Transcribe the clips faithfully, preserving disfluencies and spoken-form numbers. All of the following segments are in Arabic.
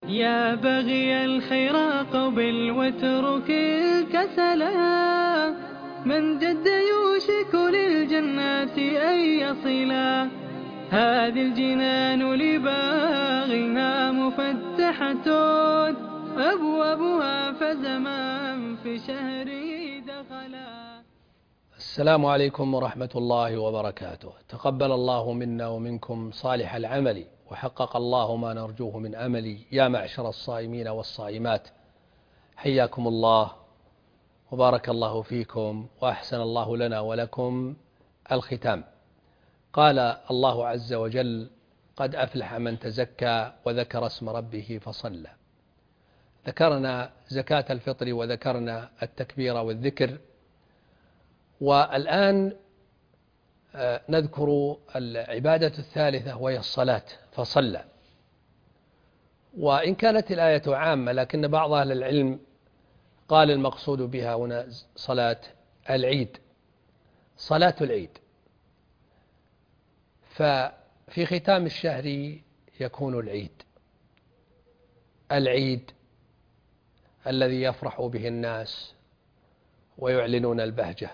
يا بغي الخير قبل واترك الكسلا، من جد يوشك للجنات أن يصلا. هذه الجنان لباغها مفتحة، أبوابها فزمان في شهره دخلا. السلام عليكم ورحمة الله وبركاته. تقبل الله منا ومنكم صالح العمل، وحقق الله ما نرجوه من أمل. يا معشر الصائمين والصائمات، حياكم الله وبارك الله فيكم وأحسن الله لنا ولكم الختام. قال الله عز وجل: قد أفلح من تزكى وذكر اسم ربه فصلى. ذكرنا زكاة الفطر وذكرنا التكبير والذكر، والآن نذكر العبادة الثالثة وهي الصلاة فصلى. وإن كانت الآية عامة، لكن بعض أهل العلم قال المقصود بها هنا صلاة العيد، صلاة العيد. ففي ختام الشهر يكون العيد، العيد الذي يفرح به الناس ويعلنون البهجة،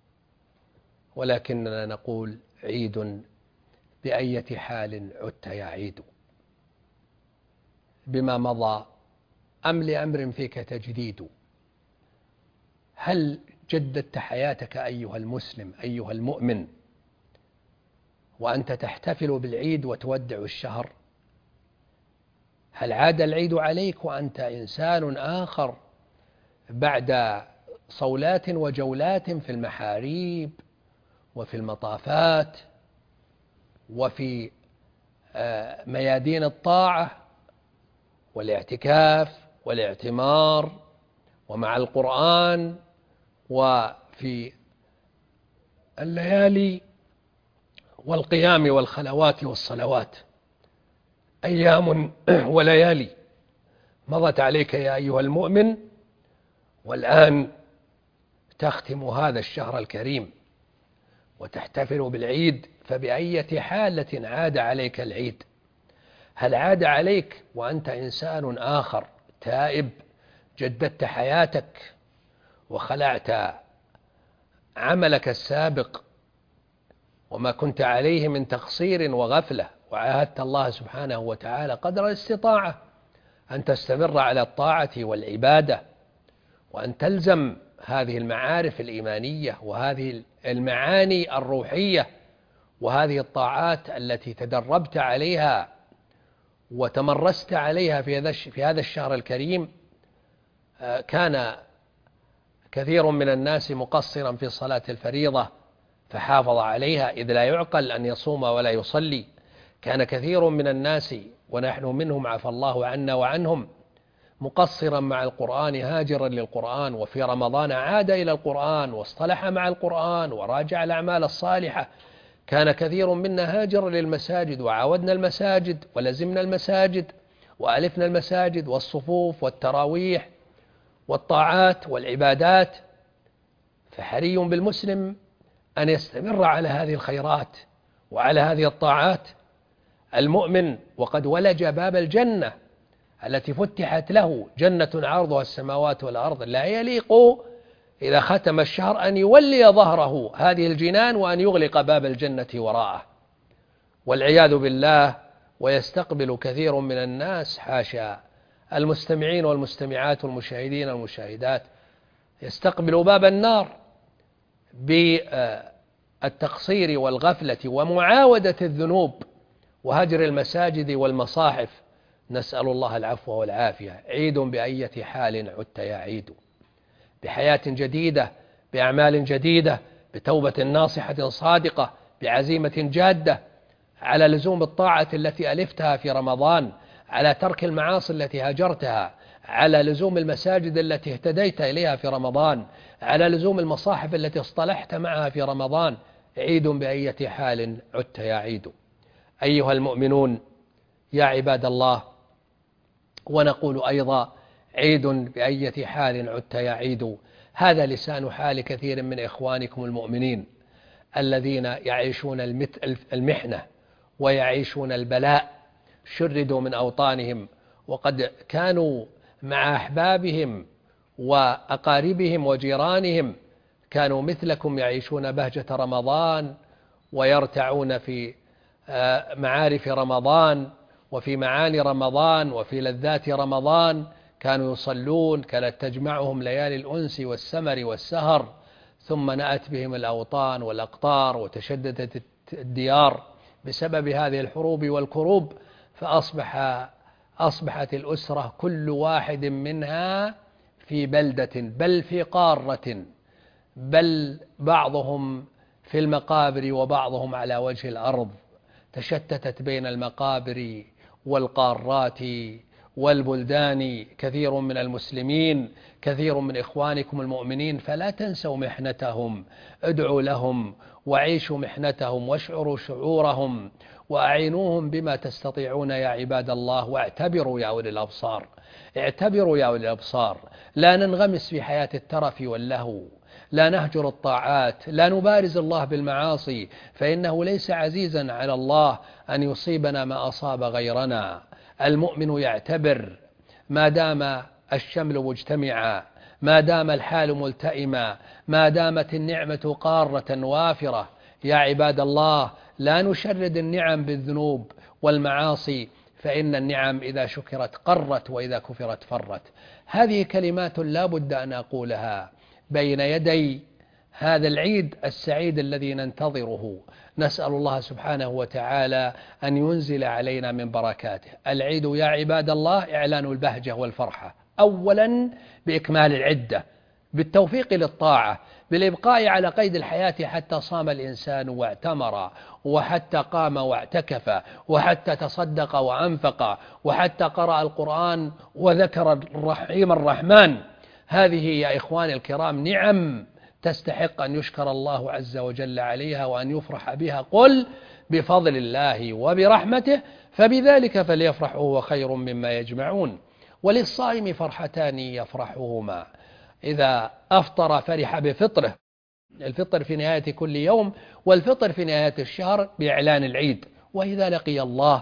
ولكننا نقول عيد بأية حال عدت يا عيد، بما مضى أم لأمر فيك تجديد؟ هل جددت حياتك أيها المسلم أيها المؤمن وأنت تحتفل بالعيد وتودع الشهر؟ هل عاد العيد عليك وأنت إنسان آخر بعد صولات وجولات في المحاريب وفي المطافات وفي ميادين الطاعة والاعتكاف والاعتمار ومع القرآن وفي الليالي والقيام والخلوات والصلوات؟ أيام وليالي مضت عليك يا أيها المؤمن، والآن تختم هذا الشهر الكريم وتحتفل بالعيد. فبأية حالة عاد عليك العيد؟ هل عاد عليك وأنت إنسان آخر تائب، جددت حياتك وخلعت عملك السابق وما كنت عليه من تقصير وغفلة، وعاهدت الله سبحانه وتعالى قدر الاستطاعة أن تستمر على الطاعة والعبادة، وأن تلزم هذه المعارف الإيمانية وهذه المعاني الروحية وهذه الطاعات التي تدربت عليها وتمرست عليها في هذا الشهر الكريم؟ كان كثير من الناس مقصرا في صلاة الفريضة فحافظ عليها، إذ لا يعقل أن يصوم ولا يصلي. كان كثير من الناس ونحن منهم عفى الله عنا وعنهم مقصرا مع القرآن، هاجرا للقرآن، وفي رمضان عاد إلى القرآن واصطلح مع القرآن وراجع الأعمال الصالحة. كان كثير منا هاجر للمساجد وعاودنا المساجد ولزمنا المساجد وألفنا المساجد والصفوف والتراويح والطاعات والعبادات. فحري بالمسلم أن يستمر على هذه الخيرات وعلى هذه الطاعات. المؤمن وقد ولج باب الجنة التي فتحت له، جنة عرضها السماوات والأرض، لا يليق إذا ختم الشهر أن يولي ظهره هذه الجنان وأن يغلق باب الجنة وراءه والعياذ بالله. ويستقبل كثير من الناس، حاشا المستمعين والمستمعات والمشاهدين والمشاهدات، يستقبل باب النار بالتقصير والغفلة ومعاودة الذنوب وهجر المساجد والمصاحف. نسأل الله العفو والعافية. عيد بأية حال عدت يا عيد، بحياة جديدة، بأعمال جديدة، بتوبة ناصحة صادقة، بعزيمة جادة على لزوم الطاعة التي ألفتها في رمضان، على ترك المعاصي التي هجرتها، على لزوم المساجد التي اهتديت إليها في رمضان، على لزوم المصاحف التي اصطلحت معها في رمضان. عيد بأية حال عدت يا عيد. أيها المؤمنون يا عباد الله، ونقول أيضا عيد بأية حال عدت يا عيد. هذا لسان حال كثير من إخوانكم المؤمنين الذين يعيشون المحنة ويعيشون البلاء، شردوا من أوطانهم وقد كانوا مع أحبابهم وأقاربهم وجيرانهم، كانوا مثلكم يعيشون بهجة رمضان ويرتعون في معارف رمضان وفي معاني رمضان وفي لذات رمضان، كانوا يصلون، كانت تجمعهم ليالي الأنس والسمر والسهر، ثم نأت بهم الأوطان والأقطار وتشددت الديار بسبب هذه الحروب والكروب، فأصبح أصبحت الأسرة كل واحد منها في بلدة بل في قارة، بل بعضهم في المقابر وبعضهم على وجه الأرض، تشتتت بين المقابر والقارات والبلدان كثير من المسلمين، كثير من إخوانكم المؤمنين، فلا تنسوا محنتهم، ادعوا لهم وعيشوا محنتهم واشعروا شعورهم وأعينوهم بما تستطيعون يا عباد الله، واعتبروا يا أولي الأبصار، اعتبروا يا أولي الأبصار، لا ننغمس في حياة الترف واللهو، لا نهجر الطاعات، لا نبارز الله بالمعاصي، فإنه ليس عزيزا على الله أن يصيبنا ما أصاب غيرنا. المؤمن يعتبر ما دام الشمل مجتمعا، ما دام الحال ملتئما، ما دامت النعمة قارة وافرة. يا عباد الله، لا نشرد النعم بالذنوب والمعاصي، فإن النعم إذا شكرت قرت وإذا كفرت فرت. هذه كلمات لا بد أن أقولها بين يدي هذا العيد السعيد الذي ننتظره، نسأل الله سبحانه وتعالى أن ينزل علينا من بركاته. العيد يا عباد الله إعلان البهجة والفرحة، أولا بإكمال العدة، بالتوفيق للطاعة، بالإبقاء على قيد الحياة حتى صام الإنسان واعتمر، وحتى قام واعتكف، وحتى تصدق وأنفق، وحتى قرأ القرآن وذكر الرحيم الرحمن. هذه يا إخواني الكرام نعم تستحق أن يشكر الله عز وجل عليها وأن يفرح بها. قل بفضل الله وبرحمته فبذلك فليفرحوا هو خير مما يجمعون. وللصائم فرحتان يفرحهما: إذا أفطر فرح بفطره، الفطر في نهاية كل يوم، والفطر في نهاية الشهر بإعلان العيد. وإذا لقي الله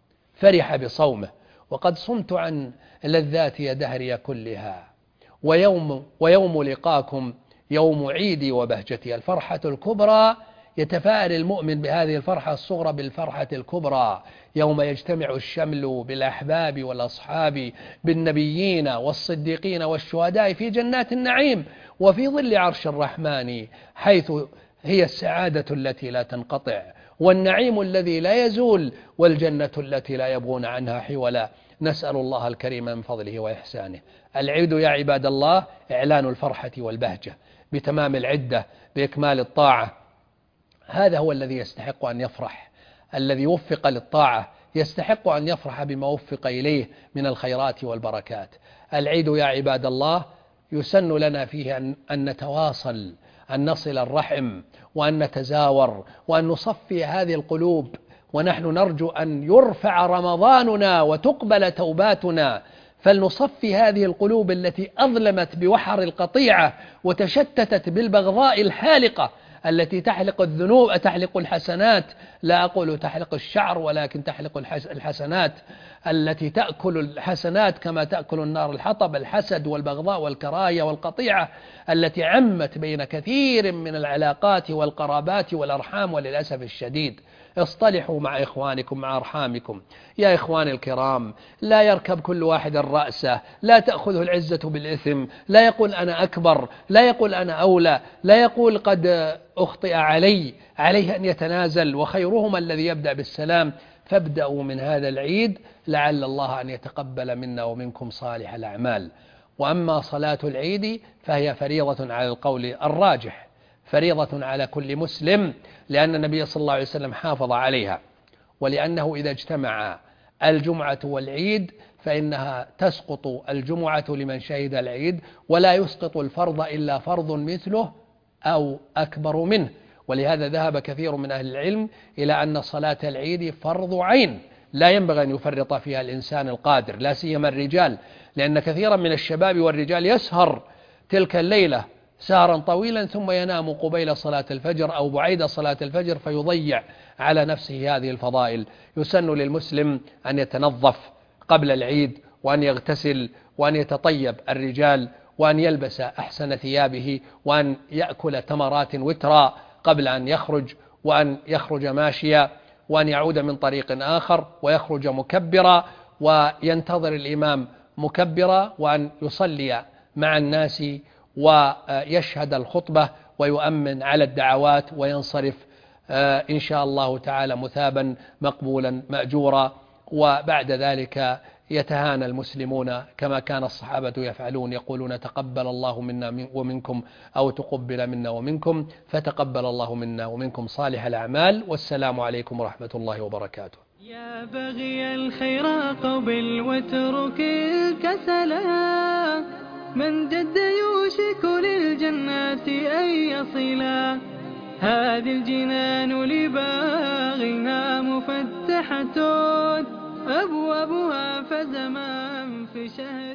فرح بصومه، وقد صمت عن لذاتي دهري كلها، ويوم, ويوم لقاكم يوم عيدي وبهجتي. الفرحة الكبرى يتفاءل المؤمن بهذه الفرحة الصغرى بالفرحة الكبرى، يوم يجتمع الشمل بالأحباب والأصحاب بالنبيين والصديقين والشهداء في جنات النعيم وفي ظل عرش الرحمن، حيث هي السعادة التي لا تنقطع، والنعيم الذي لا يزول، والجنة التي لا يبغون عنها حولا. نسأل الله الكريم من فضله وإحسانه. العيد يا عباد الله إعلان الفرحة والبهجة بتمام العدة، بإكمال الطاعة. هذا هو الذي يستحق أن يفرح، الذي وفق للطاعة يستحق أن يفرح بما وفق إليه من الخيرات والبركات. العيد يا عباد الله يسن لنا فيه أن, أن نتواصل، أن نصل الرحم، وأن نتزاور، وأن نصفي هذه القلوب، ونحن نرجو أن يرفع رمضاننا وتقبل توباتنا، فلنصفي هذه القلوب التي أظلمت بوحر القطيعة وتشتتت بالبغضاء الحالقة التي تحلق الذنوب، تحلق الحسنات، لا أقول تحلق الشعر ولكن تحلق الحسنات، التي تأكل الحسنات كما تأكل النار الحطب، الحسد والبغضاء والكراهية والقطيعة التي عمت بين كثير من العلاقات والقرابات والأرحام. وللأسف الشديد اصطلحوا مع إخوانكم، مع أرحامكم. يا إخواني الكرام، لا يركب كل واحد رأسه، لا تأخذه العزة بالإثم، لا يقول أنا أكبر، لا يقول أنا أولى، لا يقول قد أخطئ علي، عليه أن يتنازل، وخيرهما الذي يبدأ بالسلام. فابدأوا من هذا العيد لعل الله أن يتقبل منا ومنكم صالح الأعمال. وأما صلاة العيد فهي فريضة على القول الراجح، فريضة على كل مسلم، لأن النبي صلى الله عليه وسلم حافظ عليها، ولأنه إذا اجتمع الجمعة والعيد فإنها تسقط الجمعة لمن شهد العيد، ولا يسقط الفرض إلا فرض مثله أو أكبر منه. ولهذا ذهب كثير من أهل العلم إلى أن صلاة العيد فرض عين، لا ينبغي أن يفرط فيها الإنسان القادر، لا سيما الرجال، لأن كثيرا من الشباب والرجال يسهر تلك الليلة سهرا طويلا ثم ينام قبيل صلاة الفجر أو بعيد صلاة الفجر، فيضيع على نفسه هذه الفضائل. يسن للمسلم أن يتنظف قبل العيد وأن يغتسل وأن يتطيب الرجال وأن يلبس أحسن ثيابه وأن يأكل تمرات وترا قبل أن يخرج، وأن يخرج ماشيا، وأن يعود من طريق آخر ويخرج مكبرا وينتظر الإمام مكبرا، وأن يصلي مع الناس ويشهد الخطبة ويؤمن على الدعوات وينصرف إن شاء الله تعالى مثابا مقبولا مأجورا. وبعد ذلك يتهانى المسلمون كما كان الصحابة يفعلون، يقولون تقبل الله منا ومنكم أو تقبل منا ومنكم، فتقبل الله منا ومنكم صالح الأعمال، والسلام عليكم ورحمة الله وبركاته. يا بغي الخير قبل واترك الكسلا، من جد يوشك للجنات أن يصلا، هذه الجنان لباغها مفتحة أبوابها فزمان في شهر